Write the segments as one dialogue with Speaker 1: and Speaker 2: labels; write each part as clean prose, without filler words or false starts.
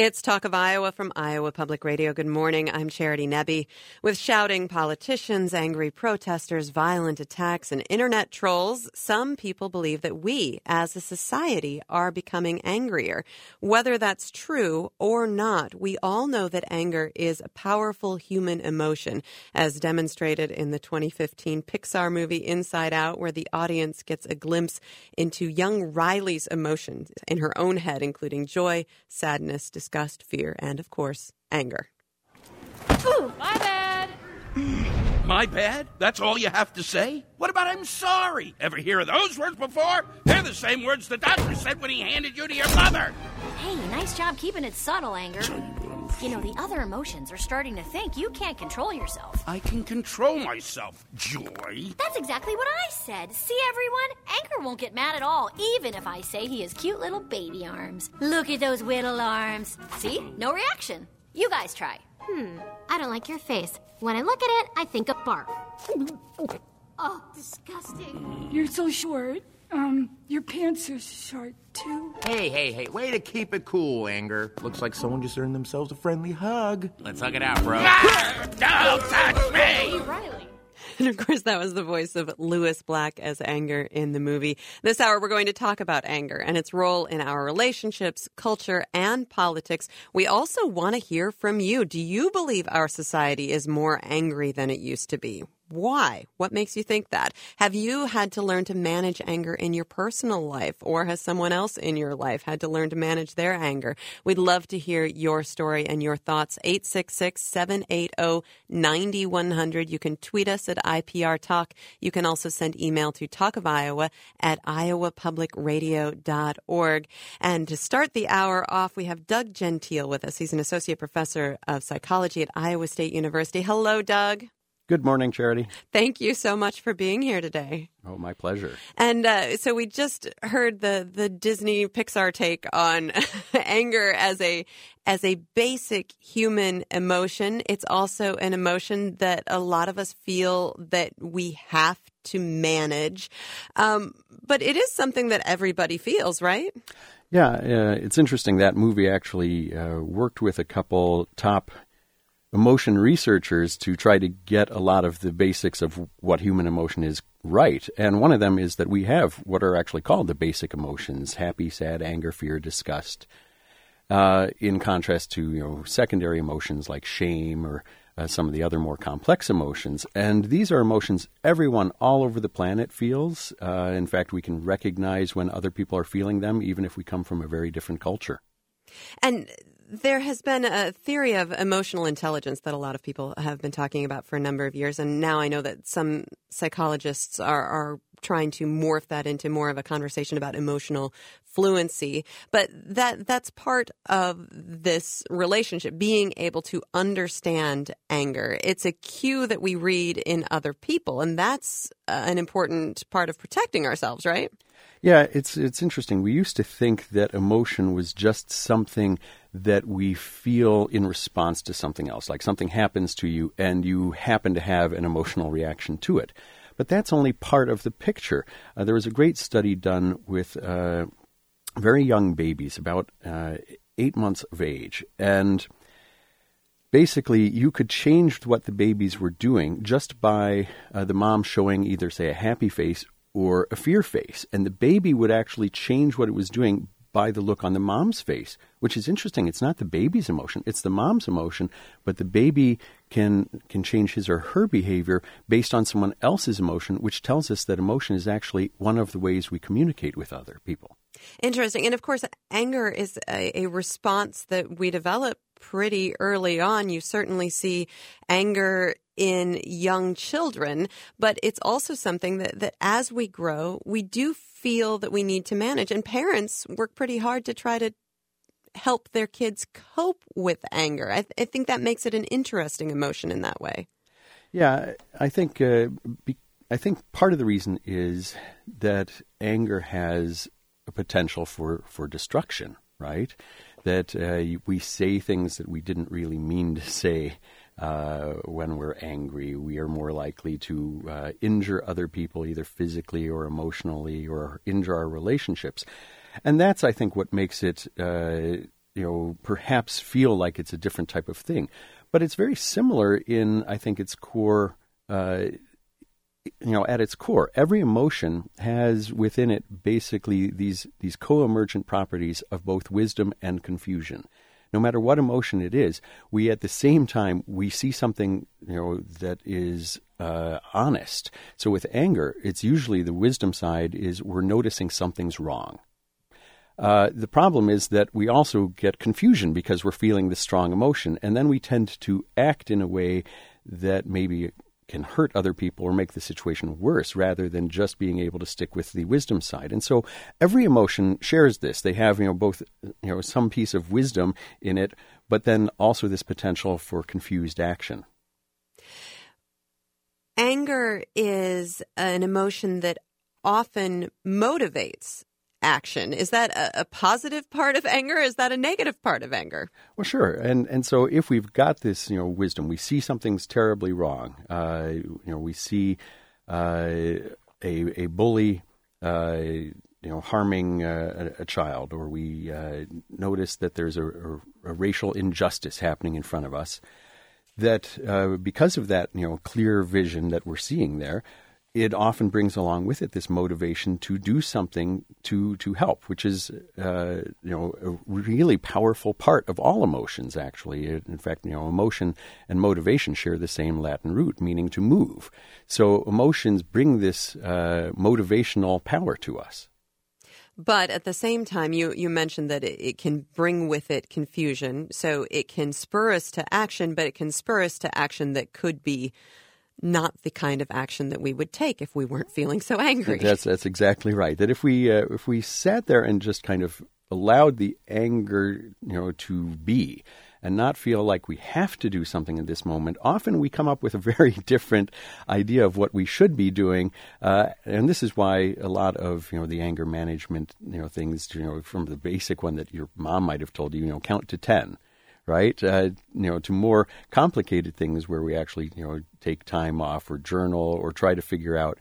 Speaker 1: It's Talk of Iowa from Iowa Public Radio. Good morning. I'm Charity Nebbe. With shouting politicians, angry protesters, violent attacks, and internet trolls, some people believe that we, as a society, are becoming angrier. Whether that's true or not, we all know that anger is a powerful human emotion, as demonstrated in the 2015 Pixar movie Inside Out, where the audience gets a glimpse into young Riley's emotions in her own head, including joy, sadness, disgust, fear, and, of course, anger.
Speaker 2: Ooh, my bad.
Speaker 3: My bad? That's all you have to say? What about I'm sorry? Ever hear of those words before? They're the same words the doctor said when he handed you to your mother.
Speaker 2: Hey, nice job keeping it subtle, anger. You know, the other emotions are starting to think you can't control yourself.
Speaker 3: I can control myself, Joy.
Speaker 2: That's exactly what I said. See, everyone? Anger won't get mad at all, even if I say he has cute little baby arms. Look at those little arms. See? No reaction. You guys try.
Speaker 4: I don't like your face. When I look at it, I think of bark.
Speaker 2: Oh, disgusting.
Speaker 5: You're so short. Your pants are short, too.
Speaker 6: Hey, way to keep it cool, Anger. Looks like someone just earned themselves a friendly hug. Let's hug it out, bro.
Speaker 3: Don't touch me!
Speaker 2: Hey, Riley.
Speaker 1: And, of course, that was the voice of Lewis Black as Anger in the movie. This hour, we're going to talk about anger and its role in our relationships, culture, and politics. We also want to hear from you. Do you believe our society is more angry than it used to be? Why? What makes you think that? Have you had to learn to manage anger in your personal life, or has someone else in your life had to learn to manage their anger? We'd love to hear your story and your thoughts. 866-780-9100. You can tweet us at IPR Talk. You can also send email to talkofiowa@iowapublicradio.org. And to start the hour off, we have Doug Gentile with us. He's an associate professor of psychology at Iowa State University. Hello, Doug.
Speaker 7: Good morning, Charity.
Speaker 1: Thank you so much for being here today.
Speaker 7: Oh, my pleasure.
Speaker 1: And so we just heard the Disney Pixar take on anger as a basic human emotion. It's also an emotion that a lot of us feel that we have to manage. But it is something that everybody feels, right?
Speaker 7: Yeah, it's interesting. That movie actually worked with a couple top emotion researchers to try to get a lot of the basics of what human emotion is right. And one of them is that we have what are actually called the basic emotions: happy, sad, anger, fear, disgust, in contrast to secondary emotions like shame or some of the other more complex emotions. And these are emotions everyone all over the planet feels. In fact, we can recognize when other people are feeling them, even if we come from a very different culture.
Speaker 1: And there has been a theory of emotional intelligence that a lot of people have been talking about for a number of years. And now I know that some psychologists are trying to morph that into more of a conversation about emotional fluency. But that's part of this relationship, being able to understand anger. It's a cue that we read in other people, and that's an important part of protecting ourselves, right?
Speaker 7: Yeah, it's interesting. We used to think that emotion was just something that we feel in response to something else, like something happens to you and you happen to have an emotional reaction to it. But that's only part of the picture. There was a great study done with very young babies, about 8 months of age, and basically you could change what the babies were doing just by the mom showing either, say, a happy face or a fear face, and the baby would actually change what it was doing by the look on the mom's face, which is interesting. It's not the baby's emotion, it's the mom's emotion, but the baby can change his or her behavior based on someone else's emotion, which tells us that emotion is actually one of the ways we communicate with other people.
Speaker 1: Interesting. And of course, anger is a response that we develop pretty early on. You certainly see anger in young children, but it's also something that as we grow, we do feel that we need to manage. And parents work pretty hard to try to help their kids cope with anger. I think that makes it an interesting emotion in that way.
Speaker 7: Yeah, I think part of the reason is that anger has a potential for destruction, right? That we say things that we didn't really mean to say when we're angry. We are more likely to injure other people, either physically or emotionally, or injure our relationships. And that's, I think, what makes it perhaps feel like it's a different type of thing. But it's very similar in, I think, its core, at its core. Every emotion has within it basically these co-emergent properties of both wisdom and confusion. No matter what emotion it is, we at the same time, we see something, that is honest. So with anger, it's usually the wisdom side is we're noticing something's wrong. The problem is that we also get confusion because we're feeling this strong emotion, and then we tend to act in a way that maybe can hurt other people or make the situation worse rather than just being able to stick with the wisdom side. And so every emotion shares this. They have, both, some piece of wisdom in it, but then also this potential for confused action.
Speaker 1: Anger is an emotion that often motivates action. Is that a positive part of anger? Is that a negative part of anger?
Speaker 7: Well, sure. And so if we've got this, wisdom, we see something's terribly wrong. We see a bully, harming a child, or we notice that there's a racial injustice happening in front of us. That because of that, clear vision that we're seeing there, it often brings along with it this motivation to do something to help, which is, a really powerful part of all emotions, actually. In fact, emotion and motivation share the same Latin root, meaning to move. So emotions bring this motivational power to us.
Speaker 1: But at the same time, you mentioned that it can bring with it confusion. So it can spur us to action, but it can spur us to action that could be not the kind of action that we would take if we weren't feeling so angry.
Speaker 7: That's exactly right. That if we sat there and just kind of allowed the anger, to be, and not feel like we have to do something in this moment, often we come up with a very different idea of what we should be doing. And this is why a lot of, the anger management, things, from the basic one that your mom might have told you, count to 10. Right? To more complicated things where we actually, take time off or journal or try to figure out,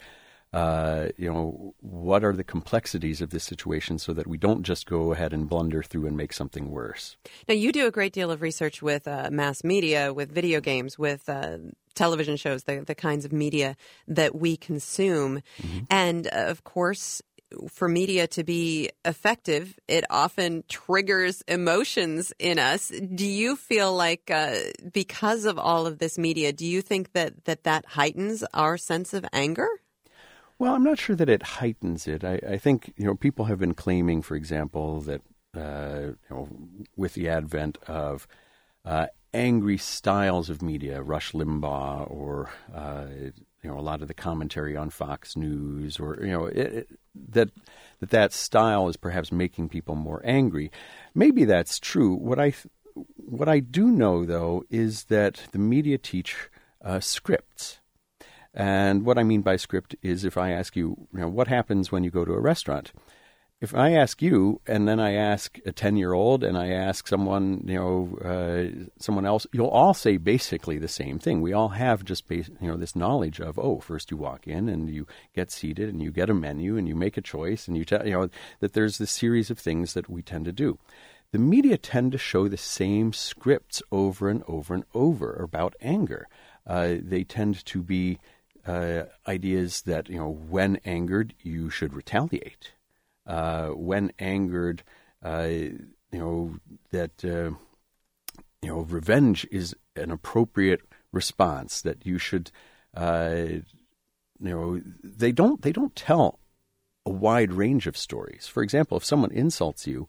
Speaker 7: what are the complexities of this situation so that we don't just go ahead and blunder through and make something worse.
Speaker 1: Now, you do a great deal of research with mass media, with video games, with television shows, the kinds of media that we consume. Mm-hmm. And, of course, for media to be effective, it often triggers emotions in us. Do you feel like because of all of this media, do you think that heightens our sense of anger?
Speaker 7: Well, I'm not sure that it heightens it. I think, people have been claiming, for example, that, with the advent of angry styles of media, Rush Limbaugh or, a lot of the commentary on Fox News, or, that style is perhaps making people more angry. Maybe that's true. What I do know, though, is that the media teach scripts. And what I mean by script is if I ask you, what happens when you go to a restaurant? If I ask you, and then I ask a 10-year-old, and I ask someone, someone else, you'll all say basically the same thing. We all have just, this knowledge of, first you walk in and you get seated and you get a menu and you make a choice and you tell, that there's this series of things that we tend to do. The media tend to show the same scripts over and over and over about anger. They tend to be ideas that, when angered, you should retaliate. When angered, that revenge is an appropriate response. That you should, they don't tell a wide range of stories. For example, if someone insults you,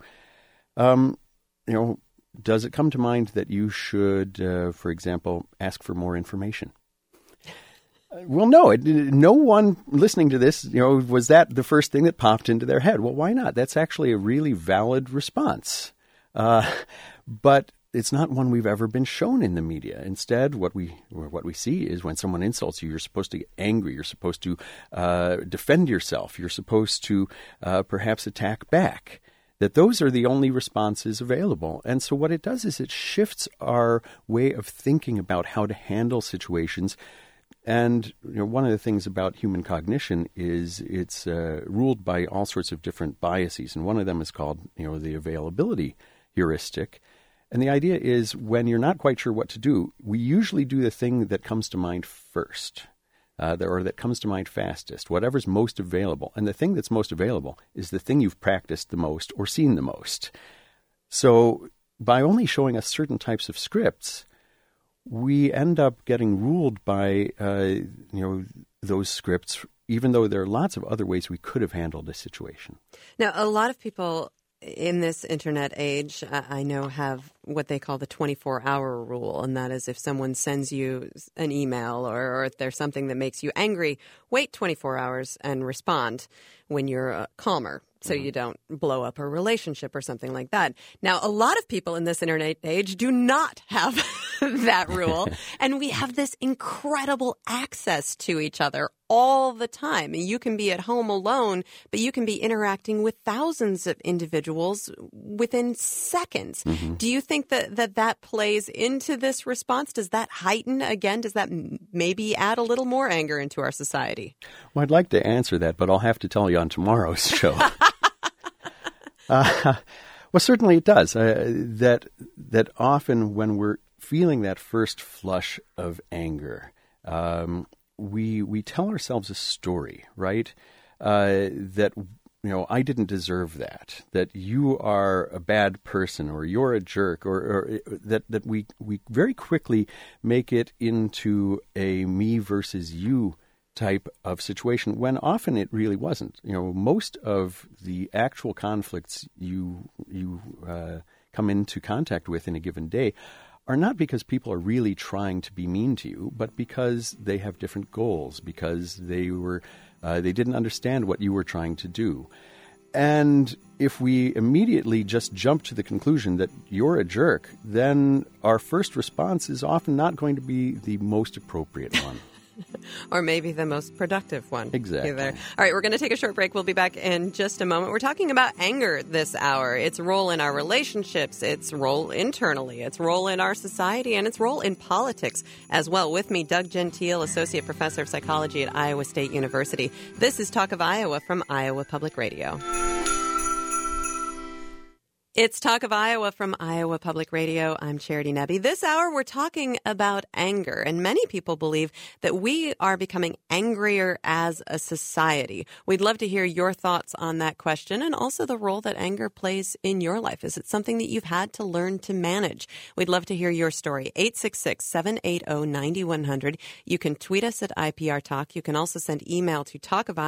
Speaker 7: does it come to mind that you should, for example, ask for more information? Well, no. No one listening to this, was that the first thing that popped into their head? Well, why not? That's actually a really valid response. But it's not one we've ever been shown in the media. Instead, what we see is when someone insults you, you're supposed to get angry. You're supposed to defend yourself. You're supposed to perhaps attack back. That those are the only responses available. And so what it does is it shifts our way of thinking about how to handle situations. And one of the things about human cognition is it's ruled by all sorts of different biases, and one of them is called the availability heuristic. And the idea is when you're not quite sure what to do, we usually do the thing that comes to mind first, or that comes to mind fastest, whatever's most available. And the thing that's most available is the thing you've practiced the most or seen the most. So by only showing us certain types of scripts, we end up getting ruled by those scripts, even though there are lots of other ways we could have handled a situation.
Speaker 1: Now, a lot of people in this internet age, I know, have what they call the 24-hour rule, and that is if someone sends you an email or if there's something that makes you angry, wait 24 hours and respond when you're calmer, so you don't blow up a relationship or something like that. Now, a lot of people in this internet age do not have that rule, and we have this incredible access to each other all the time. You can be at home alone, but you can be interacting with thousands of individuals within seconds. Do you think that plays into this response? Does that heighten again? Does that maybe add a little more anger into our society?
Speaker 7: Well, I'd like to answer that, but I'll have to tell you on tomorrow's show. Well, certainly it does. That often when we're feeling that first flush of anger, we tell ourselves a story, right? That I didn't deserve that. That you are a bad person, or you're a jerk, or that we very quickly make it into a me versus you type of situation, when often it really wasn't. Most of the actual conflicts you come into contact with in a given day are not because people are really trying to be mean to you, but because they have different goals, because they didn't understand what you were trying to do. And if we immediately just jump to the conclusion that you're a jerk, then our first response is often not going to be the most appropriate one.
Speaker 1: Or maybe the most productive one.
Speaker 7: Exactly.
Speaker 1: Either. All right, we're going to take a short break. We'll be back in just a moment. We're talking about anger this hour, its role in our relationships, its role internally, its role in our society, and its role in politics as well. With me, Doug Gentile, Associate Professor of Psychology at Iowa State University. This is Talk of Iowa from Iowa Public Radio. It's Talk of Iowa from Iowa Public Radio. I'm Charity Nebbe. This hour, we're talking about anger, and many people believe that we are becoming angrier as a society. We'd love to hear your thoughts on that question and also the role that anger plays in your life. Is it something that you've had to learn to manage? We'd love to hear your story. 866-780-9100. You can tweet us at IPR Talk. You can also send email to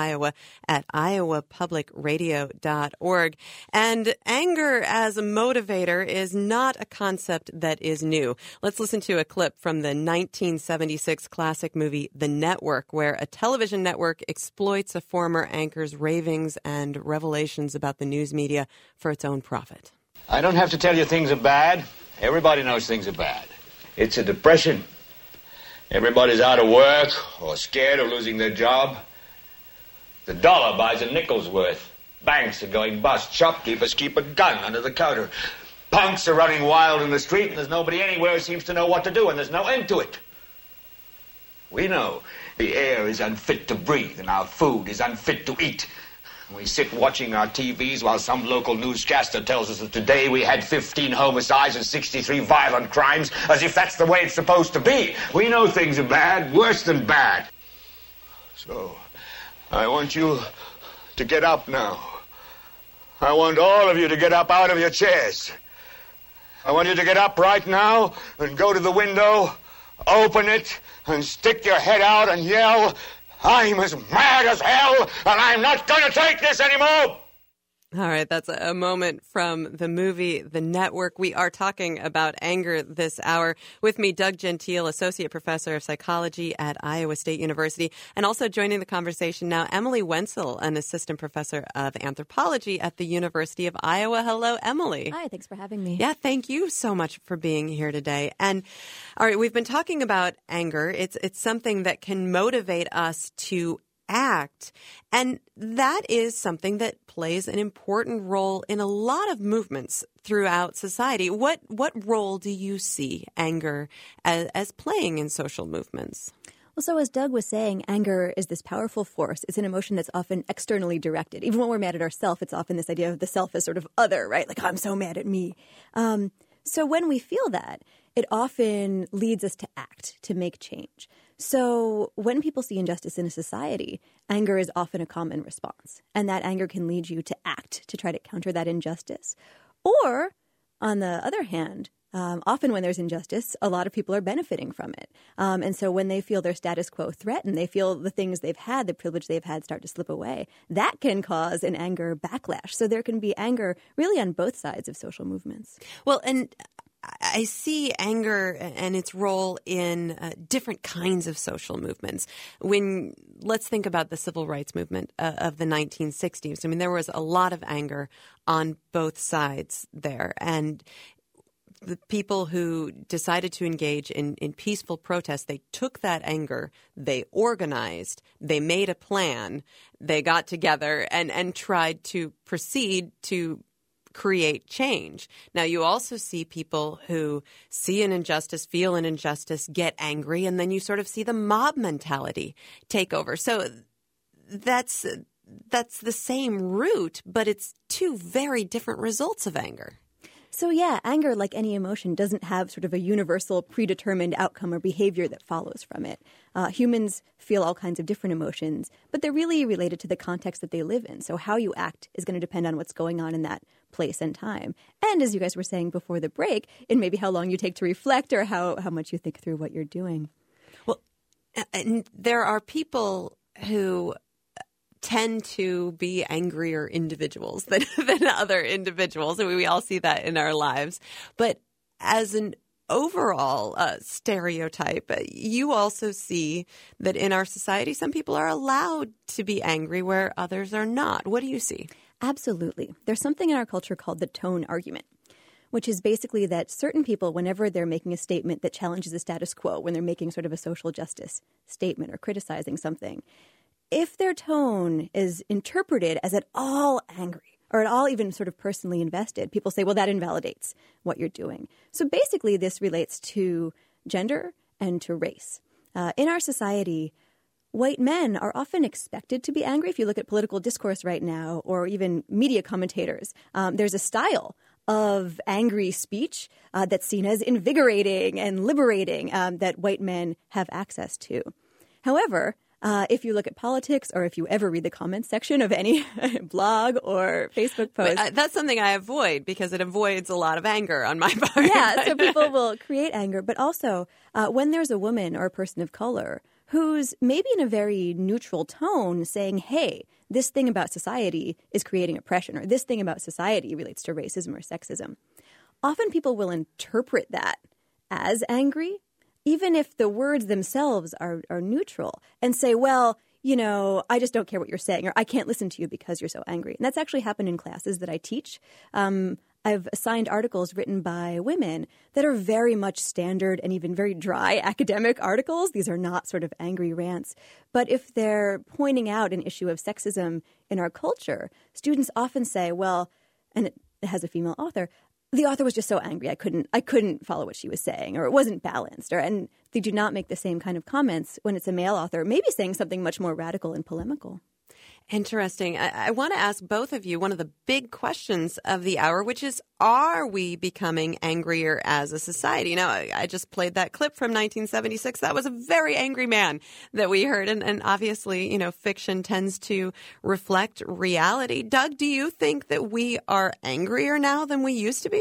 Speaker 1: talkofiowa@iowapublicradio.org. And anger as a motivator is not a concept that is new. Let's listen to a clip from the 1976 classic movie The Network, where a television network exploits a former anchor's ravings and revelations about the news media for its own profit.
Speaker 8: I don't have to tell you things are bad. Everybody knows things are bad. It's a depression. Everybody's out of work or scared of losing their job. The dollar buys a nickel's worth. Banks are going bust. Shopkeepers keep a gun under the counter. Punks are running wild in the street, and there's nobody anywhere who seems to know what to do, and there's no end to it. We know the air is unfit to breathe, and our food is unfit to eat. We sit watching our TVs while some local newscaster tells us that today we had 15 homicides and 63 violent crimes, as if that's the way it's supposed to be. We know things are bad, worse than bad. So, I want you to get up now. I want all of you to get up out of your chairs. I want you to get up right now and go to the window, open it, and stick your head out and yell, "I'm as mad as hell, and I'm not going to take this anymore!"
Speaker 1: All right, that's a moment from the movie The Network. We are talking about anger this hour. With me, Doug Gentile, Associate Professor of Psychology at Iowa State University, and also joining the conversation now, Emily Wenzel, an Assistant Professor of Anthropology at the University of Iowa. Hello, Emily.
Speaker 9: Hi, thanks for having me.
Speaker 1: Yeah, thank you so much for being here today. And all right, we've been talking about anger. It's something that can motivate us to act. And that is something that plays an important role in a lot of movements throughout society. What role do you see anger as playing in social movements?
Speaker 9: Well, so as Doug was saying, anger is this powerful force. It's an emotion that's often externally directed. Even when we're mad at ourselves, it's often this idea of the self as sort of other, right? Like, I'm so mad at me. So when we feel that, it often leads us to act, to make change. So when people see injustice in a society, anger is often a common response. And that anger can lead you to act to try to counter that injustice. Or, on the other hand, often when there's injustice, a lot of people are benefiting from it. And so when they feel their status quo threatened, they feel the things they've had, the privilege they've had start to slip away. That can cause an anger backlash. So there can be anger really on both sides of social movements.
Speaker 1: Well, and I see anger and its role in different kinds of social movements. Let's think about the civil rights movement of the 1960s. I mean, there was a lot of anger on both sides there. And the people who decided to engage in peaceful protest, they took that anger, they organized, they made a plan, they got together and tried to proceed to create change. Now, you also see people who see an injustice, feel an injustice, get angry, and then you sort of see the mob mentality take over. So that's the same root, but it's two very different results of anger.
Speaker 9: So yeah, anger, like any emotion, doesn't have sort of a universal predetermined outcome or behavior that follows from it. Humans feel all kinds of different emotions, but they're really related to the context that they live in. So how you act is going to depend on what's going on in that place and time. And as you guys were saying before the break, it may be how long you take to reflect or how much you think through what you're doing.
Speaker 1: Well, and there are people who tend to be angrier individuals than other individuals. And we all see that in our lives. But as an overall stereotype, you also see that in our society, some people are allowed to be angry where others are not. What do you see?
Speaker 9: Absolutely. There's something in our culture called the tone argument, which is basically that certain people, whenever they're making a statement that challenges the status quo, when they're making sort of a social justice statement or criticizing something, if their tone is interpreted as at all angry or at all even sort of personally invested, people say, well, that invalidates what you're doing. So basically, this relates to gender and to race. In our society, white men are often expected to be angry. If you look at political discourse right now or even media commentators, there's a style of angry speech that's seen as invigorating and liberating that white men have access to. However, if you look at politics or if you ever read the comments section of any blog or Facebook post.
Speaker 1: That's something I avoid because it avoids a lot of anger on my part.
Speaker 9: Yeah, so people will create anger. But also, when there's a woman or a person of color who's maybe in a very neutral tone saying, hey, this thing about society is creating oppression, or this thing about society relates to racism or sexism, often people will interpret that as angry, even if the words themselves are neutral, and say, well, you know, I just don't care what you're saying, or I can't listen to you because you're so angry. And that's actually happened in classes that I teach. I've assigned articles written by women that are very much standard and even very dry academic articles. These are not sort of angry rants. But if they're pointing out an issue of sexism in our culture, students often say, well, and it has a female author, the author was just so angry I couldn't follow what she was saying, or it wasn't balanced, and they do not make the same kind of comments when it's a male author, maybe saying something much more radical and polemical.
Speaker 1: Interesting. I want to ask both of you one of the big questions of the hour, which is, are we becoming angrier as a society? Now, I just played that clip from 1976. That was a very angry man that we heard. And obviously, you know, fiction tends to reflect reality. Doug, do you think that we are angrier now than we used to be?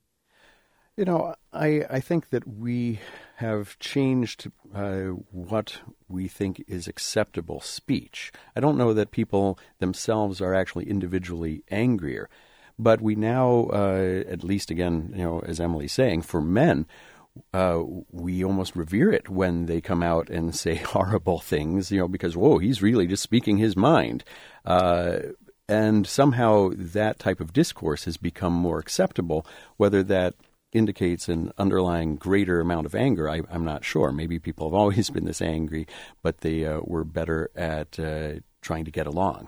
Speaker 7: You know, I think that we have changed what we think is acceptable speech. I don't know that people themselves are actually individually angrier, but we now, at least again, you know, as Emily's saying, for men, we almost revere it when they come out and say horrible things, you know, because, whoa, he's really just speaking his mind. And somehow that type of discourse has become more acceptable, whether that indicates an underlying greater amount of anger. I'm not sure. Maybe people have always been this angry, but they were better at trying to get along.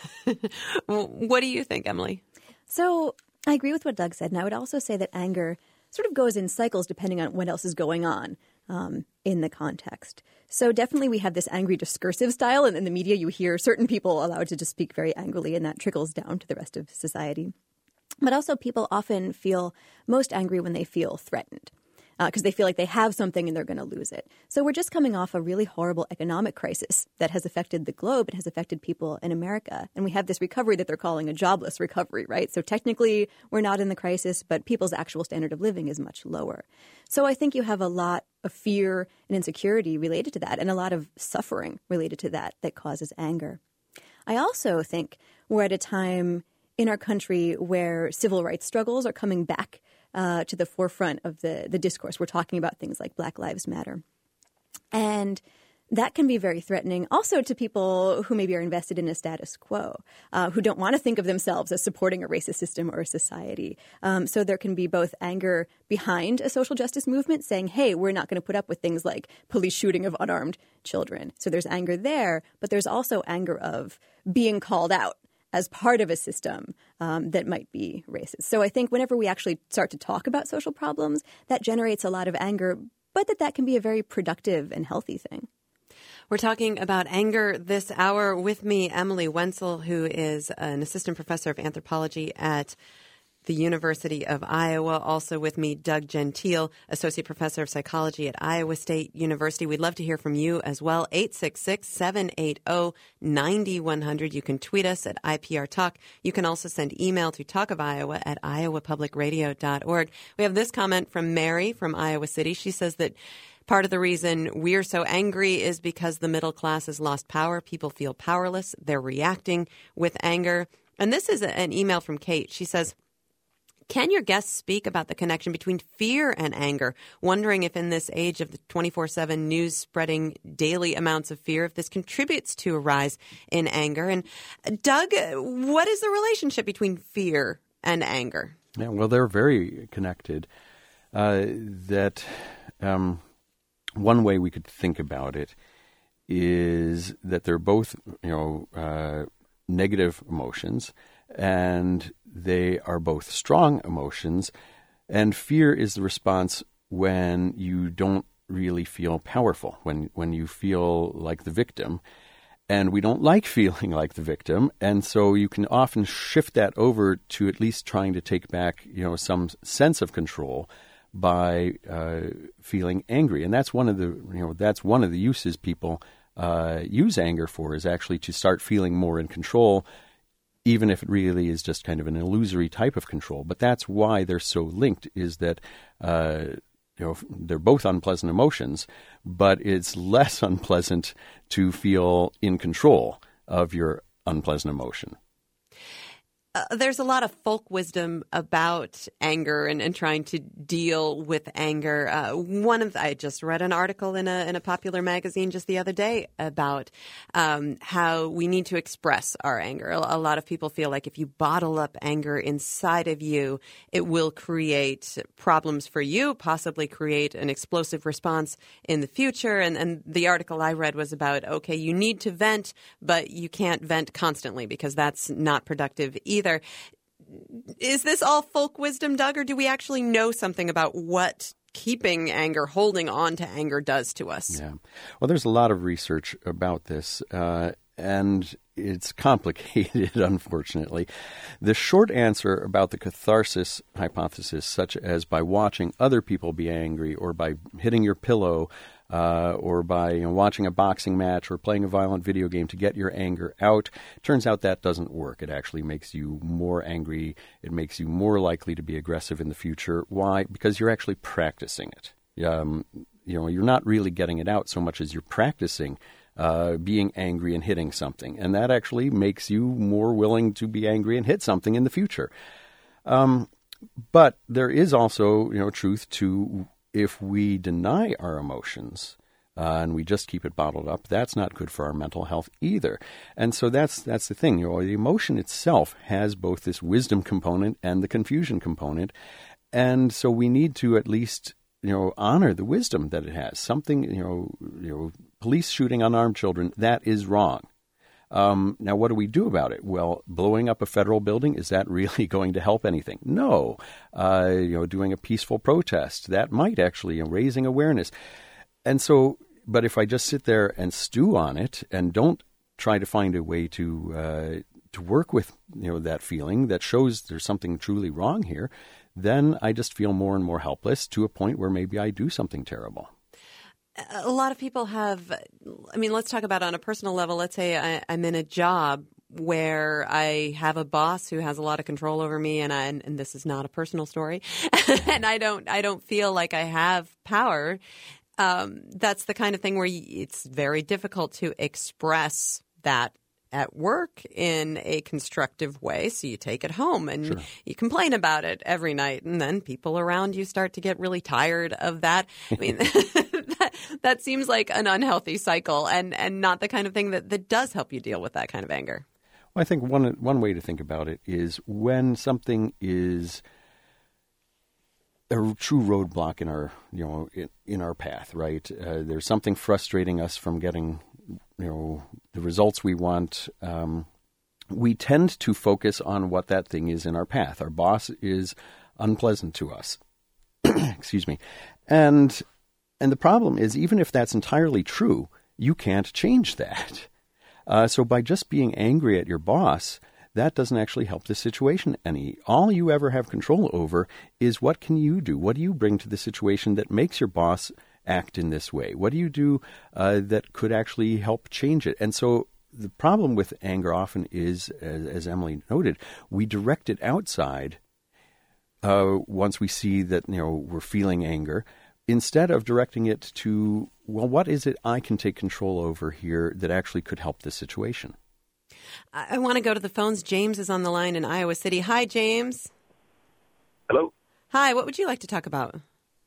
Speaker 1: What do you think, Emily?
Speaker 9: So I agree with what Doug said, and I would also say that anger sort of goes in cycles depending on what else is going on. in the context. So definitely we have this angry discursive style, and in the media you hear certain people allowed to just speak very angrily, and that trickles down to the rest of society. But also people often feel most angry when they feel threatened, because they feel like they have something and they're going to lose it. So we're just coming off a really horrible economic crisis that has affected the globe. It has affected people in America. And we have this recovery that they're calling a jobless recovery, right? So technically we're not in the crisis, but people's actual standard of living is much lower. So I think you have a lot of fear and insecurity related to that, and a lot of suffering related to that causes anger. I also think we're at a time in our country where civil rights struggles are coming back to the forefront of the discourse. We're talking about things like Black Lives Matter. And that can be very threatening also to people who maybe are invested in a status quo, who don't want to think of themselves as supporting a racist system or a society. So there can be both anger behind a social justice movement saying, hey, we're not going to put up with things like police shooting of unarmed children. So there's anger there, but there's also anger of being called out as part of a system that might be racist. So I think whenever we actually start to talk about social problems, that generates a lot of anger, but that can be a very productive and healthy thing.
Speaker 1: We're talking about anger this hour. With me, Emily Wenzel, who is an assistant professor of anthropology at the University of Iowa. Also with me, Doug Gentile, associate professor of psychology at Iowa State University. We'd love to hear from you as well. 866-780-9100. You can tweet us at IPR Talk. You can also send email to talkofiowa@iowapublicradio.org. We have this comment from Mary from Iowa City. She says that part of the reason we're so angry is because the middle class has lost power. People feel powerless. They're reacting with anger. And this is an email from Kate. She says, can your guests speak about the connection between fear and anger? Wondering if in this age of the 24/7 news spreading daily amounts of fear, if this contributes to a rise in anger. And Doug, what is the relationship between fear and anger?
Speaker 7: Yeah, well, they're very connected. One way we could think about it is that they're both, negative emotions, and they are both strong emotions. And fear is the response when you don't really feel powerful, when you feel like the victim. And we don't like feeling like the victim. And so you can often shift that over to at least trying to take back, some sense of control by feeling angry. And that's one of the uses people use anger for, is actually to start feeling more in control, even if it really is just kind of an illusory type of control. But that's why they're so linked, is that they're both unpleasant emotions, but it's less unpleasant to feel in control of your unpleasant emotion.
Speaker 1: There's a lot of folk wisdom about anger and trying to deal with anger. I just read an article in a popular magazine just the other day about how we need to express our anger. A lot of people feel like if you bottle up anger inside of you, it will create problems for you, possibly create an explosive response in the future. And the article I read was about, okay, you need to vent, but you can't vent constantly because that's not productive either. Is this all folk wisdom, Doug, or do we actually know something about what keeping anger, holding on to anger does to us?
Speaker 7: Yeah. Well, there's a lot of research about this, and it's complicated, unfortunately. The short answer about the catharsis hypothesis, such as by watching other people be angry or by hitting your pillow or by watching a boxing match or playing a violent video game to get your anger out, turns out that doesn't work. It actually makes you more angry. It makes you more likely to be aggressive in the future. Why? Because you're actually practicing it. You're not really getting it out so much as you're practicing being angry and hitting something. And that actually makes you more willing to be angry and hit something in the future. But there is also, truth to, if we deny our emotions and we just keep it bottled up, that's not good for our mental health either. And so that's the thing. The emotion itself has both this wisdom component and the confusion component. And so we need to at least honor the wisdom that it has. Something, police shooting unarmed children, that is wrong. Now, what do we do about it? Well, blowing up a federal building, is that really going to help anything? No. Doing a peaceful protest, that might actually, raising awareness. And so, but if I just sit there and stew on it and don't try to find a way to work with that feeling that shows there's something truly wrong here, then I just feel more and more helpless to a point where maybe I do something terrible.
Speaker 1: A lot of people have, let's talk about on a personal level. Let's say I'm in a job where I have a boss who has a lot of control over me, and this is not a personal story, and I don't feel like I have power. That's the kind of thing where it's very difficult to express that at work in a constructive way. So you take it home and
Speaker 7: Sure.
Speaker 1: you complain about it every night, and then people around you start to get really tired of that. I mean, that seems like an unhealthy cycle and not the kind of thing that does help you deal with that kind of anger.
Speaker 7: Well, I think one way to think about it is when something is a true roadblock in our in our path, right? There's something frustrating us from getting the results we want. We tend to focus on what that thing is in our path. Our boss is unpleasant to us. Excuse me. And the problem is, even if that's entirely true, you can't change that. So by just being angry at your boss, that doesn't actually help the situation any. All you ever have control over is what can you do? What do you bring to the situation that makes your boss act in this way? What do you do that could actually help change it? And so the problem with anger often is, as Emily noted, we direct it outside once we see that we're feeling anger, instead of directing it to, well, what is it I can take control over here that actually could help this situation?
Speaker 1: I want to go to the phones. James is on the line in Iowa City. Hi, James.
Speaker 10: Hello.
Speaker 1: Hi, what would you like to talk about?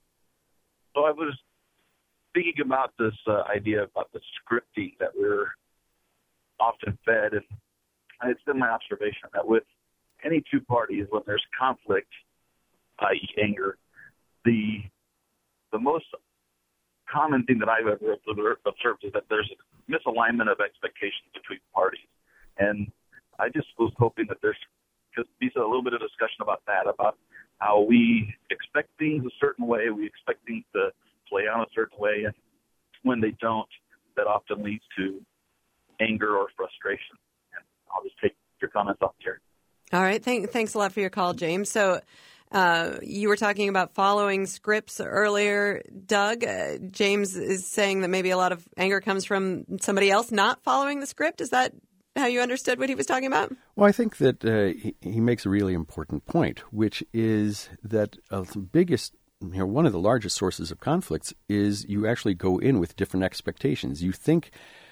Speaker 10: So I was thinking about this idea about the scripting that we're often fed, and it's been my observation that with any two parties, when there's conflict, i.e. anger, the most common thing that I've ever observed is that there's a misalignment of expectations between parties. And I just was hoping that there could be a little bit of discussion about that, about how we expect things a certain way, we expect things to play out a certain way, and when they don't, that often leads to anger or frustration. And I'll just take your comments off here.
Speaker 1: All right. Thanks a lot for your call, James. So you were talking about following scripts earlier, Doug. James is saying that maybe a lot of anger comes from somebody else not following the script. Is that how you understood what he was talking about?
Speaker 7: Well, I think that he makes a really important point, which is that the biggest, one of the largest sources of conflicts is you actually go in with different expectations. You think,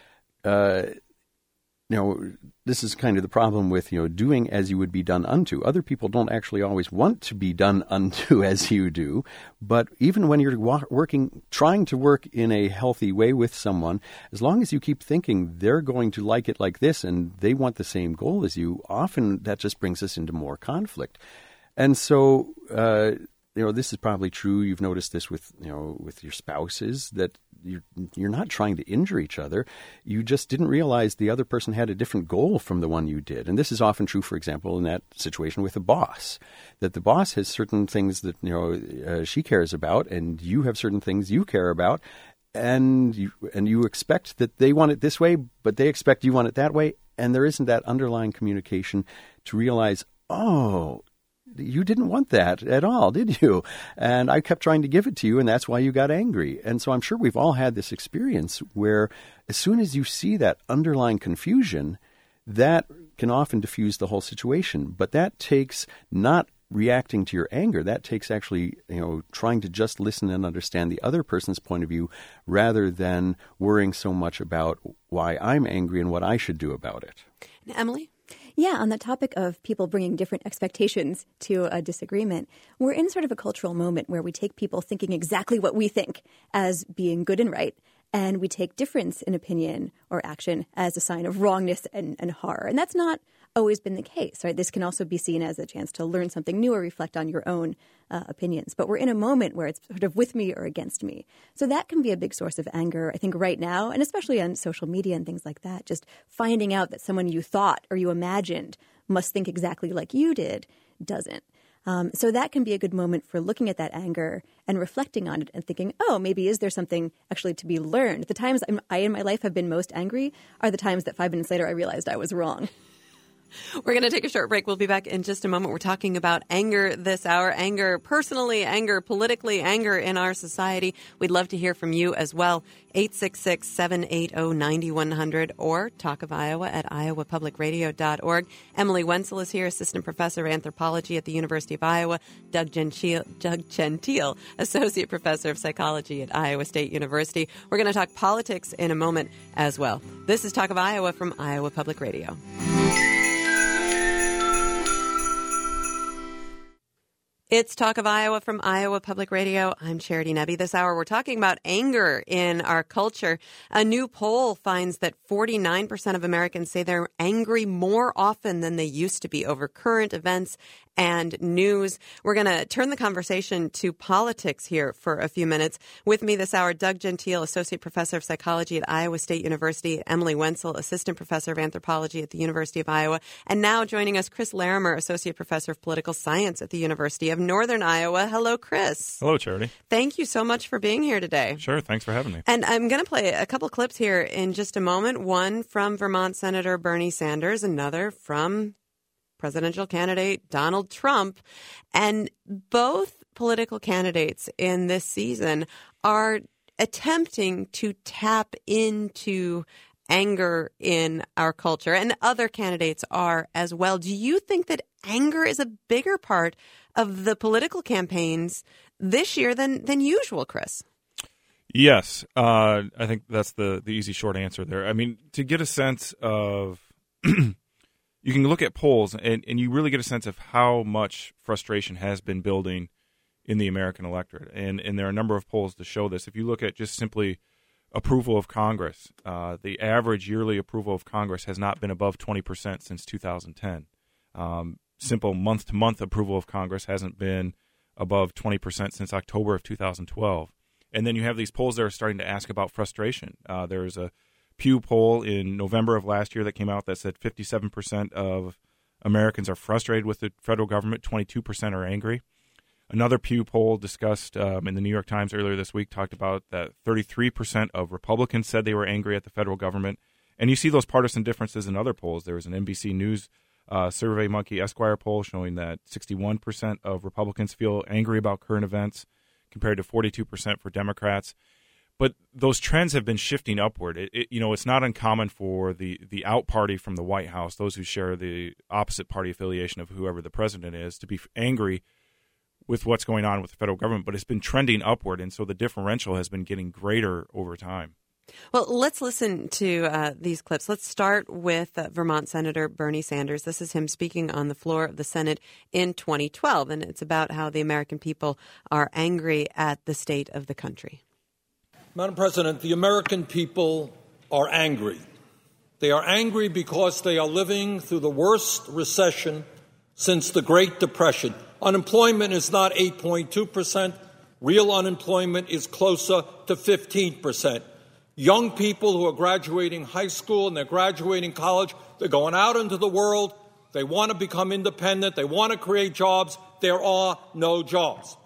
Speaker 7: this is kind of the problem with, doing as you would be done unto. Other people don't actually always want to be done unto as you do. But even when you're trying to work in a healthy way with someone, as long as you keep thinking they're going to like it like this and they want the same goal as you, often that just brings us into more conflict. And so, this is probably true. You've noticed this with your spouses, that you're not trying to injure each other. You just didn't realize the other person had a different goal from the one you did. And this is often true, for example, in that situation with a boss, that the boss has certain things that she cares about, and you have certain things you care about, and you expect that they want it this way, but they expect you want it that way, and there isn't that underlying communication to realize, oh, you didn't want that at all, did you? And I kept trying to give it to you, and that's why you got angry. And so I'm sure we've all had this experience where as soon as you see that underlying confusion, that can often diffuse the whole situation. But that takes not reacting to your anger. That takes actually, trying to just listen and understand the other person's point of view rather than worrying so much about why I'm angry and what I should do about it.
Speaker 1: Emily?
Speaker 9: Yeah, on the topic of people bringing different expectations to a disagreement, we're in sort of a cultural moment where we take people thinking exactly what we think as being good and right, and we take difference in opinion or action as a sign of wrongness and horror. And that's not always been the case, right? This can also be seen as a chance to learn something new or reflect on your own opinions. But we're in a moment where it's sort of with me or against me. So that can be a big source of anger, I think, right now, and especially on social media and things like that. Just finding out that someone you thought or you imagined must think exactly like you did doesn't. So that can be a good moment for looking at that anger and reflecting on it and thinking, oh, maybe is there something actually to be learned? The times I in my life have been most angry are the times that 5 minutes later I realized I was wrong.
Speaker 1: We're going to take a short break. We'll be back in just a moment. We're talking about anger this hour, anger personally, anger politically, anger in our society. We'd love to hear from you as well. 866-780-9100 or talkofiowa@iowapublicradio.org. Emily Wenzel is here, assistant professor of anthropology at the University of Iowa. Doug Gentile, associate professor of psychology at Iowa State University. We're going to talk politics in a moment as well. This is Talk of Iowa from Iowa Public Radio. It's Talk of Iowa from Iowa Public Radio. I'm Charity Nebbe. This hour, we're talking about anger in our culture. A new poll finds that 49% of Americans say they're angry more often than they used to be over current events and news. We're going to turn the conversation to politics here for a few minutes. With me this hour, Doug Gentile, associate professor of psychology at Iowa State University, Emily Wenzel, assistant professor of anthropology at the University of Iowa, and now joining us, Chris Larimer, associate professor of political science at the University of Northern Iowa. Hello, Chris.
Speaker 11: Hello, Charity.
Speaker 1: Thank you so much for being here today.
Speaker 11: Sure. Thanks for having me.
Speaker 1: And I'm going to play a couple clips here in just a moment. One from Vermont Senator Bernie Sanders, another from presidential candidate Donald Trump. And both political candidates in this season are attempting to tap into anger in our culture, and other candidates are as well. Do you think that anger is a bigger part of the political campaigns this year than usual, Chris?
Speaker 11: Yes. I think that's the easy short answer there. I mean, to get a sense of you can look at polls and you really get a sense of how much frustration has been building in the American electorate. And there are a number of polls to show this. If you look at just simply approval of Congress, the average yearly approval of Congress has not been above 20% since 2010. Simple month-to-month approval of Congress hasn't been above 20% since October of 2012. And then you have these polls that are starting to ask about frustration. There's a Pew poll in November of last year that came out that said 57% of Americans are frustrated with the federal government, 22% are angry. Another Pew poll discussed in the New York Times earlier this week talked about that 33% of Republicans said they were angry at the federal government. And you see those partisan differences in other polls. There was an NBC News SurveyMonkey Esquire poll showing that 61% of Republicans feel angry about current events compared to 42% for Democrats. But those trends have been shifting upward. It's not uncommon for the out party from the White House, those who share the opposite party affiliation of whoever the president is, to be angry with what's going on with the federal government. But it's been trending upward, and so the differential has been getting greater over time.
Speaker 1: Well, let's listen to these clips. Let's start with Vermont Senator Bernie Sanders. This is him speaking on the floor of the Senate in 2012, and it's about how the American people are angry at the state of the country.
Speaker 12: Madam President, the American people are angry. They are angry because they are living through the worst recession since the Great Depression. Unemployment is not 8.2%. Real unemployment is closer to 15%. Young people who are graduating high school and they're graduating college, they're going out into the world. They want to become independent. They want to create jobs. There are no jobs.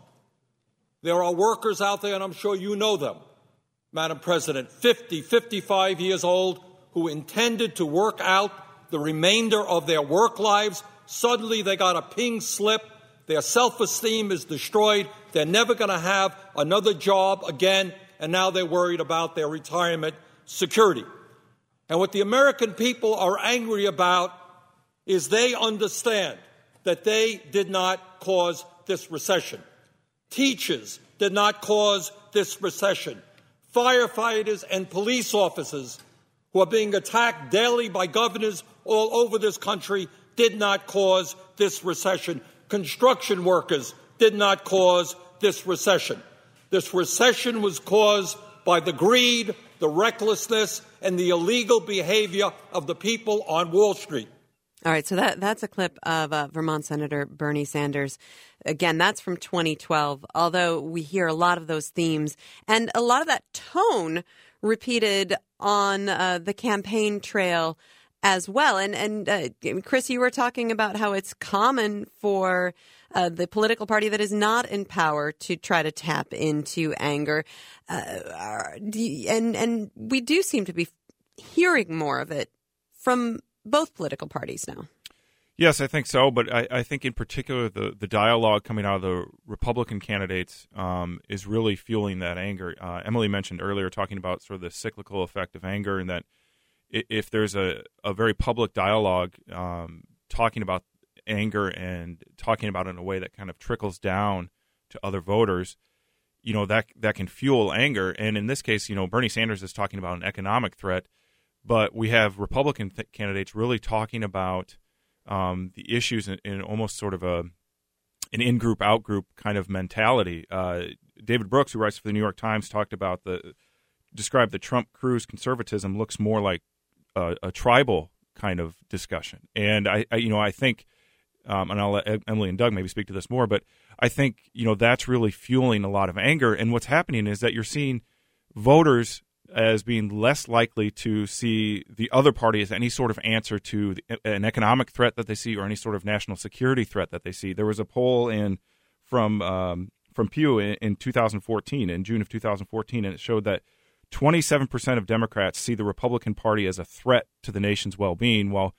Speaker 12: There are workers out there, and I'm sure you know them, Madam President, 50, 55 years old, who intended to work out the remainder of their work lives. Suddenly they got a pink slip. Their self-esteem is destroyed. They're never going to have another job again, and now they're worried about their retirement security. And what the American people are angry about is they understand that they did not cause this recession. Teachers did not cause this recession. Firefighters and police officers who are being attacked daily by governors all over this country did not cause this recession. Construction workers did not cause this recession. This recession was caused by the greed, the recklessness, and the illegal behavior of the people on Wall Street.
Speaker 1: All right, so that's a clip of Vermont Senator Bernie Sanders. Again, that's from 2012, although we hear a lot of those themes and a lot of that tone repeated on the campaign trail as well. And Chris, you were talking about how it's common for the political party that is not in power to try to tap into anger. And we do seem to be hearing more of it from both political parties now.
Speaker 11: Yes, I think so. But I think in particular the dialogue coming out of the Republican candidates is really fueling that anger. Emily mentioned earlier talking about sort of the cyclical effect of anger, and that if there's a very public dialogue talking about anger and talking about it in a way that kind of trickles down to other voters, that can fuel anger. And in this case, Bernie Sanders is talking about an economic threat, but we have Republican candidates really talking about the issues in almost sort of an in-group, out-group kind of mentality. David Brooks, who writes for the New York Times, described the Trump-Cruz conservatism looks more like a tribal kind of discussion. And I think, and I'll let Emily and Doug maybe speak to this more, but I think, that's really fueling a lot of anger. And what's happening is that you're seeing voters as being less likely to see the other party as any sort of answer to an economic threat that they see or any sort of national security threat that they see. There was a poll from Pew in 2014, in June of 2014, and it showed that 27% of Democrats see the Republican Party as a threat to the nation's well-being, while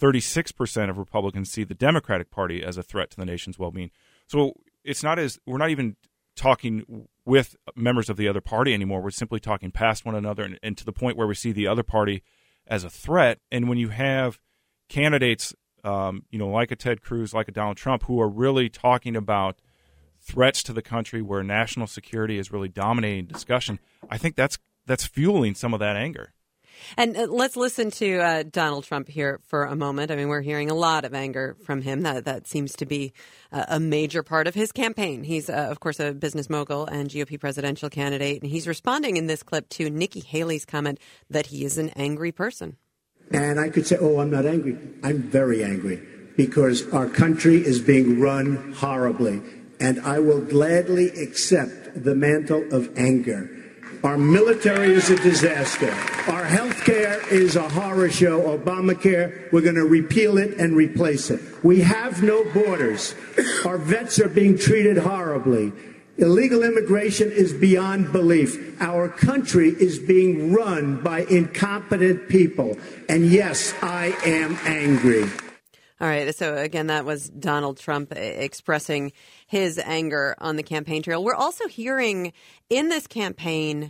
Speaker 11: 36% of Republicans see the Democratic Party as a threat to the nation's well-being. So we're not even talking with members of the other party anymore. We're simply talking past one another and to the point where we see the other party as a threat. And when you have candidates, like a Ted Cruz, like a Donald Trump, who are really talking about threats to the country where national security is really dominating discussion, I think that's fueling some of that anger.
Speaker 1: And let's listen to Donald Trump here for a moment. I mean, we're hearing a lot of anger from him. That seems to be a major part of his campaign. He's, of course, a business mogul and GOP presidential candidate. And he's responding in this clip to Nikki Haley's comment that he is an angry person.
Speaker 13: And I could say, I'm not angry. I'm very angry because our country is being run horribly. And I will gladly accept the mantle of anger. Our military is a disaster. Our health care is a horror show. Obamacare, we're going to repeal it and replace it. We have no borders. Our vets are being treated horribly. Illegal immigration is beyond belief. Our country is being run by incompetent people. And yes, I am angry.
Speaker 1: All right. So, again, that was Donald Trump expressing his anger on the campaign trail. We're also hearing in this campaign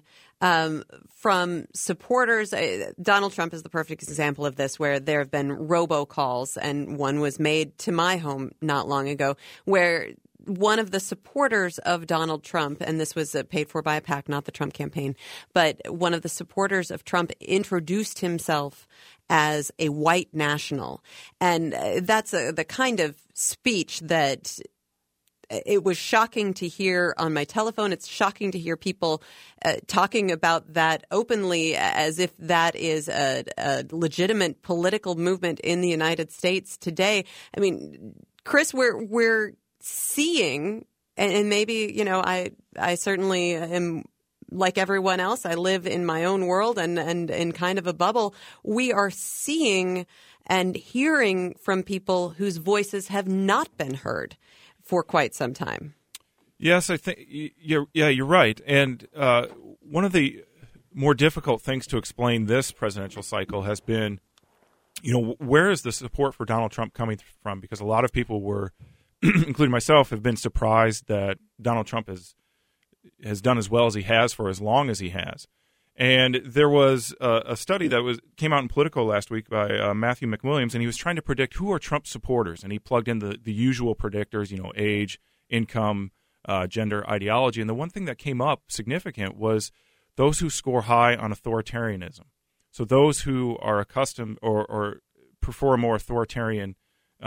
Speaker 1: from supporters. Donald Trump is the perfect example of this, where there have been robocalls, and one was made to my home not long ago, where one of the supporters of Donald Trump, and this was paid for by a PAC, not the Trump campaign, but one of the supporters of Trump introduced himself as a white national. And that's the kind of speech that it was shocking to hear on my telephone. It's shocking to hear people talking about that openly as if that is a legitimate political movement in the United States today. I mean, Chris, we're seeing, and maybe, I certainly am like everyone else. I live in my own world and in kind of a bubble. We are seeing and hearing from people whose voices have not been heard for quite some time.
Speaker 11: Yes, I think you're right. And one of the more difficult things to explain this presidential cycle has been, where is the support for Donald Trump coming from? Because a lot of people were, including myself, have been surprised that Donald Trump has done as well as he has for as long as he has. And there was a study that came out in Politico last week by Matthew McWilliams, and he was trying to predict who are Trump's supporters. And he plugged in the usual predictors, age, income, gender, ideology. And the one thing that came up significant was those who score high on authoritarianism. So those who are accustomed or prefer a more authoritarian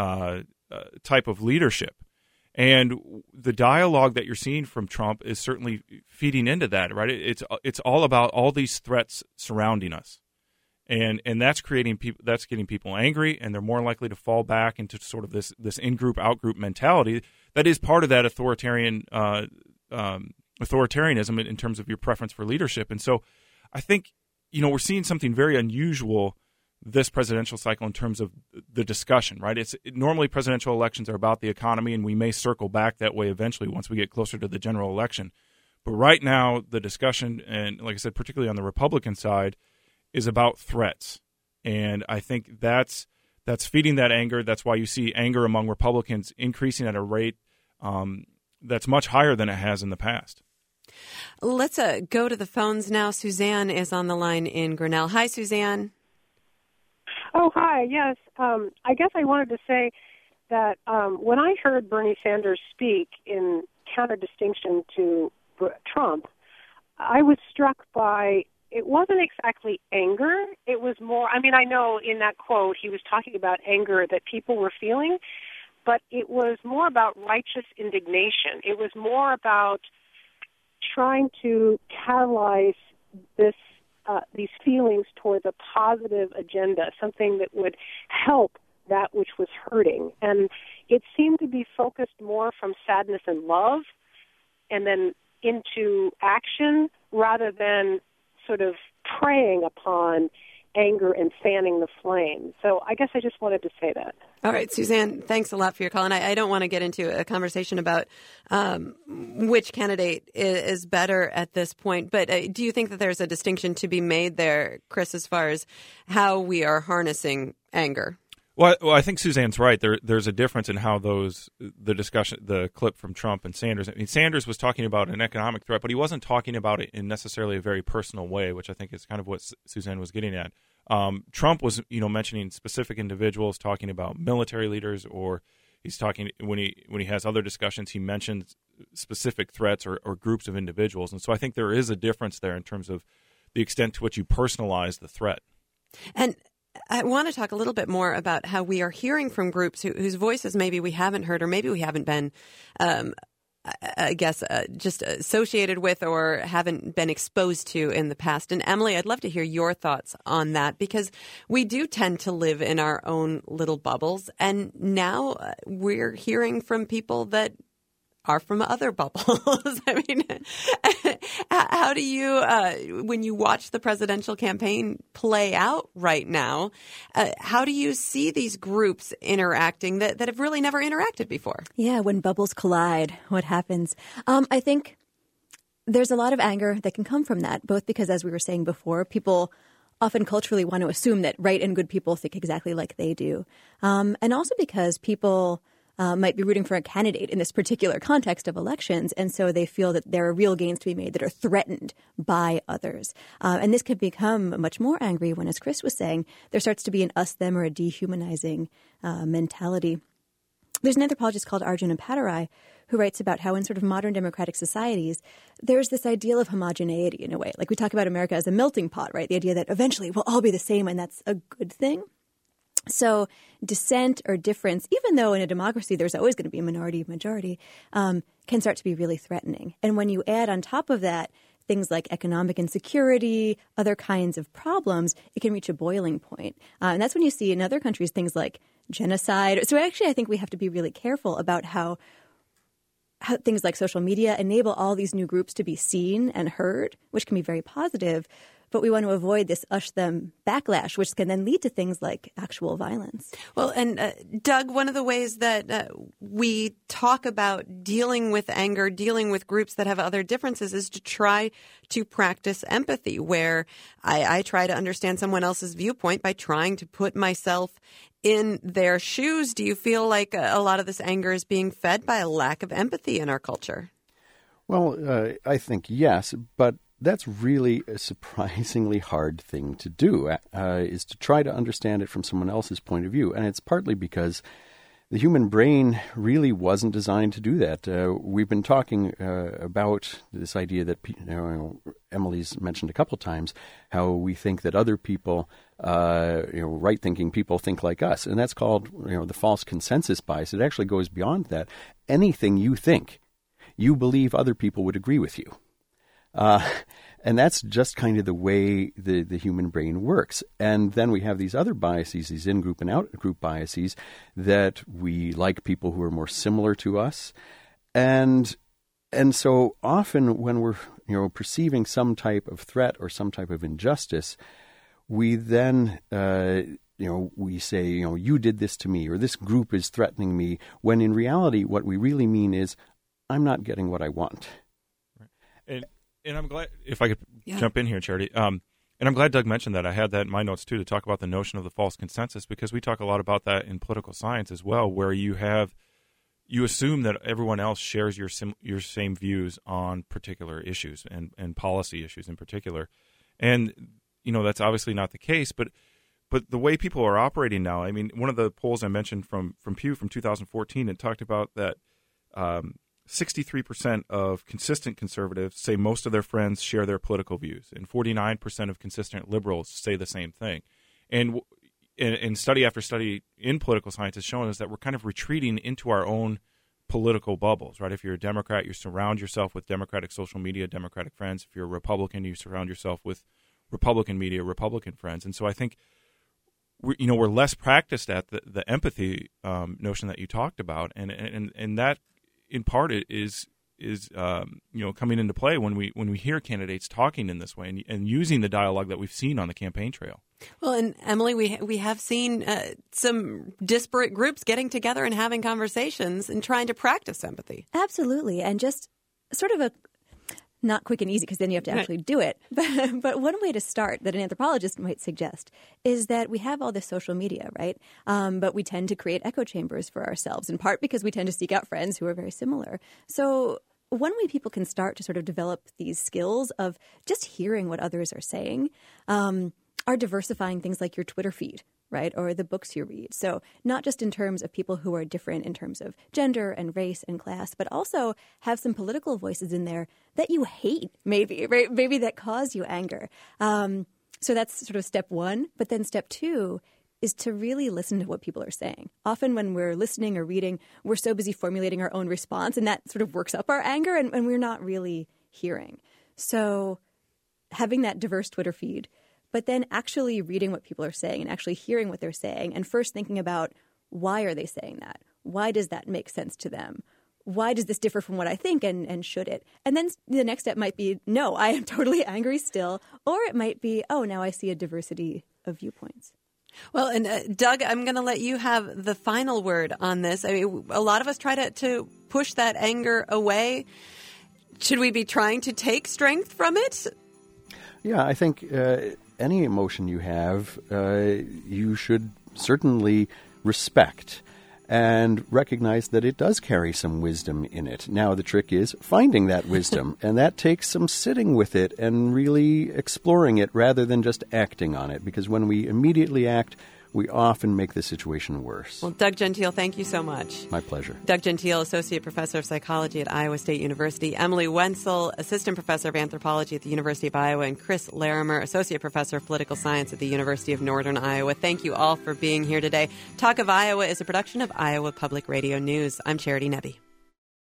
Speaker 11: type of leadership. And the dialogue that you're seeing from Trump is certainly feeding into that, right? It's all about all these threats surrounding us, and that's getting people angry, and they're more likely to fall back into sort of this in-group, out-group mentality that is part of that authoritarianism in terms of your preference for leadership. And so, I think we're seeing something very unusual this presidential cycle in terms of the discussion, right? Normally presidential elections are about the economy, and we may circle back that way eventually once we get closer to the general election. But right now, the discussion, and like I said, particularly on the Republican side, is about threats. And I think that's feeding that anger. That's why you see anger among Republicans increasing at a rate that's much higher than it has in the past.
Speaker 1: Let's go to the phones now. Suzanne is on the line in Grinnell. Hi, Suzanne.
Speaker 14: Oh, hi. Yes. I guess I wanted to say that when I heard Bernie Sanders speak in counter-distinction to Trump, I was struck by, it wasn't exactly anger. It was more, I mean, I know in that quote he was talking about anger that people were feeling, but it was more about righteous indignation. It was more about trying to catalyze these feelings towards a positive agenda, something that would help that which was hurting. And it seemed to be focused more from sadness and love and then into action rather than sort of preying upon anger and fanning the flame. So I guess I just wanted to say that.
Speaker 1: All right, Suzanne, thanks a lot for your call. And I don't want to get into a conversation about which candidate is better at this point. But do you think that there's a distinction to be made there, Chris, as far as how we are harnessing anger?
Speaker 11: Well, I think Suzanne's right. There's a difference in how the clip from Trump and Sanders. I mean, Sanders was talking about an economic threat, but he wasn't talking about it in necessarily a very personal way, which I think is kind of what Suzanne was getting at. Trump was, mentioning specific individuals, talking about military leaders, or he's talking when he has other discussions, he mentions specific threats or groups of individuals, and so I think there is a difference there in terms of the extent to which you personalize the threat.
Speaker 1: And I want to talk a little bit more about how we are hearing from groups whose voices maybe we haven't heard or maybe we haven't been, just associated with or haven't been exposed to in the past. And Emily, I'd love to hear your thoughts on that because we do tend to live in our own little bubbles. And now we're hearing from people that are from other bubbles. I mean, how do you, when you watch the presidential campaign play out right now, how do you see these groups interacting that have really never interacted before?
Speaker 9: Yeah, when bubbles collide, what happens? I think there's a lot of anger that can come from that, both because, as we were saying before, people often culturally want to assume that right and good people think exactly like they do. And also because people might be rooting for a candidate in this particular context of elections, and so they feel that there are real gains to be made that are threatened by others. And this could become much more angry when, as Chris was saying, there starts to be an us-them or a dehumanizing mentality. There's an anthropologist called Arjuna Padarai who writes about how in sort of modern democratic societies, there's this ideal of homogeneity in a way. Like we talk about America as a melting pot, right? The idea that eventually we'll all be the same and that's a good thing. So dissent or difference, even though in a democracy there's always going to be a minority-majority, can start to be really threatening. And when you add on top of that things like economic insecurity, other kinds of problems, it can reach a boiling point. And that's when you see in other countries things like genocide. So actually I think we have to be really careful about how things like social media enable all these new groups to be seen and heard, which can be very positive. But we want to avoid this us-them backlash, which can then lead to things like actual violence.
Speaker 1: Well, and Doug, one of the ways that we talk about dealing with anger, dealing with groups that have other differences is to try to practice empathy, where I try to understand someone else's viewpoint by trying to put myself in their shoes. Do you feel like a lot of this anger is being fed by a lack of empathy in our culture?
Speaker 7: Well, I think yes, but that's really a surprisingly hard thing to do, is to try to understand it from someone else's point of view. And it's partly because the human brain really wasn't designed to do that. We've been talking about this idea that Emily's mentioned a couple times, how we think that other people, right-thinking people think like us. And that's called the false consensus bias. It actually goes beyond that. Anything you think, you believe other people would agree with you. And that's just kind of the way the human brain works. And then we have these other biases, these in-group and out-group biases, that we like people who are more similar to us. And so often when we're perceiving some type of threat or some type of injustice, we then, we say, you did this to me, or this group is threatening me, when in reality, what we really mean is, I'm not getting what I want.
Speaker 11: Right. And I'm glad, if I could jump in here, Charity, and I'm glad Doug mentioned that. I had that in my notes, too, to talk about the notion of the false consensus, because we talk a lot about that in political science as well, where you assume that everyone else shares your same views on particular issues and policy issues in particular. And, that's obviously not the case, but the way people are operating now, I mean, one of the polls I mentioned from Pew from 2014, it talked about that 63% of consistent conservatives say most of their friends share their political views, and 49% of consistent liberals say the same thing. And study after study in political science has shown us that we're kind of retreating into our own political bubbles, right? If you're a Democrat, you surround yourself with Democratic social media, Democratic friends. If you're a Republican, you surround yourself with Republican media, Republican friends. And so I think we're less practiced at the empathy notion that you talked about, and that in part is coming into play when we hear candidates talking in this way and using the dialogue that we've seen on the campaign trail.
Speaker 1: Well, and Emily, we have seen some disparate groups getting together and having conversations and trying to practice empathy.
Speaker 9: Absolutely, and just sort of not quick and easy, because then you have to actually do it. But one way to start that an anthropologist might suggest is that we have all this social media, right? But we tend to create echo chambers for ourselves, in part because we tend to seek out friends who are very similar. So one way people can start to sort of develop these skills of just hearing what others are saying are diversifying things like your Twitter feed, right, or the books you read. So not just in terms of people who are different in terms of gender and race and class, but also have some political voices in there that you hate, maybe, right? Maybe that cause you anger. So that's sort of step one. But then step two is to really listen to what people are saying. Often when we're listening or reading, we're so busy formulating our own response, and that sort of works up our anger, and we're not really hearing. So having that diverse Twitter feed, but then actually reading what people are saying and actually hearing what they're saying, and first thinking about, why are they saying that? Why does that make sense to them? Why does this differ from what I think, and should it? And then the next step might be, no, I am totally angry still. Or it might be, oh, now I see a diversity of viewpoints.
Speaker 1: Well, and Doug, I'm going to let you have the final word on this. I mean, a lot of us try to push that anger away. Should we be trying to take strength from it?
Speaker 7: Yeah, I think any emotion you have, you should certainly respect and recognize that it does carry some wisdom in it. Now, the trick is finding that wisdom, and that takes some sitting with it and really exploring it rather than just acting on it, because when we immediately act, we often make the situation worse.
Speaker 1: Well, Doug Gentile, thank you so much.
Speaker 7: My pleasure.
Speaker 1: Doug Gentile, Associate Professor of Psychology at Iowa State University. Emily Wenzel, Assistant Professor of Anthropology at the University of Iowa. And Chris Larimer, Associate Professor of Political Science at the University of Northern Iowa. Thank you all for being here today. Talk of Iowa is a production of Iowa Public Radio News. I'm Charity Nebbe.